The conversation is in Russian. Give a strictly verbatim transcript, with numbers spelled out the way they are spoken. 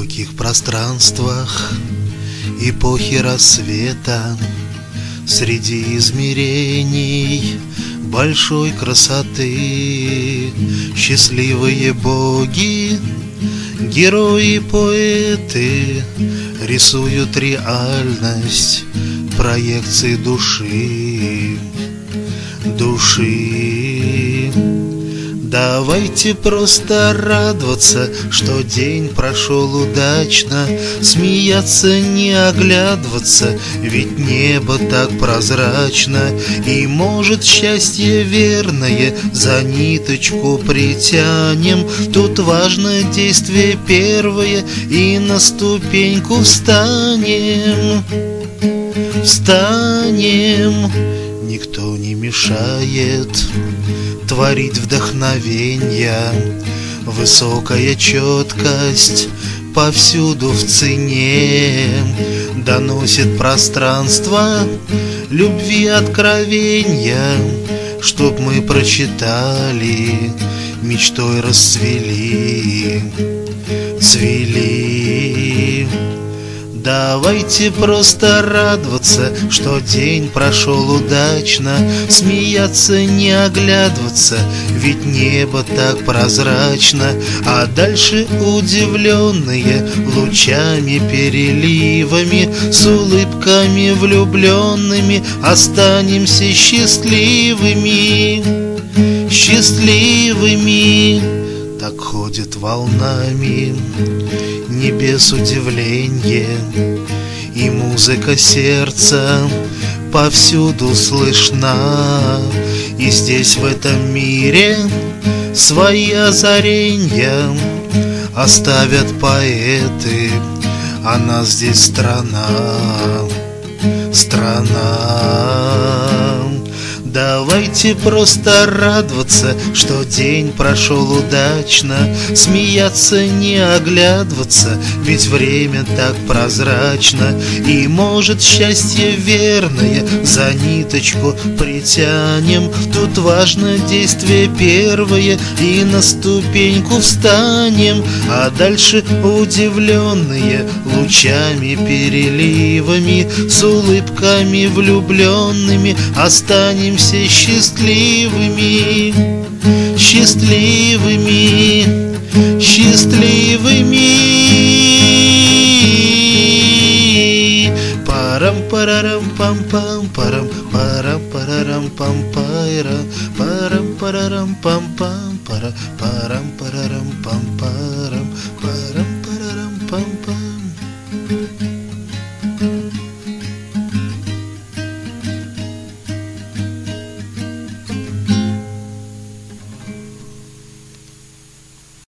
далеких пространствах эпохи рассвета, среди измерений большой красоты, счастливые боги, герои, поэты рисуют реальность проекции души, души. Давайте просто радоваться, что день прошел удачно, смеяться, не оглядываться, ведь небо так прозрачно. И, может, счастье верное за ниточку притянем. Тут важно действие первое, и на ступеньку встанем, встанем. Никто не мешает творить вдохновенья, высокая четкость повсюду в цене доносит пространство любви откровенья, чтоб мы прочитали, мечтой расцвели, цвели. Давайте просто радоваться, что день прошел удачно, смеяться, не оглядываться, ведь небо так прозрачно. А дальше удивленные лучами, переливами, с улыбками влюбленными останемся счастливыми, счастливыми. Так ходит волнами небес удивление, и музыка сердца повсюду слышна. И здесь, в этом мире, свои озаренья оставят поэты, а нас здесь страна, страна. Давайте просто радоваться, что день прошел удачно, смеяться, не оглядываться, ведь время так прозрачно. И, может, счастье верное за ниточку притянем. Тут важно действие первое, и на ступеньку встанем. А дальше удивленные лучами, переливами, с улыбками влюбленными останемся счастливыми, счастливыми, счастливыми. Парам парарам пам пам парам парам парарам пам пайра парам парарам пам пам пара парам парарам пам парам парам парарам пам пам.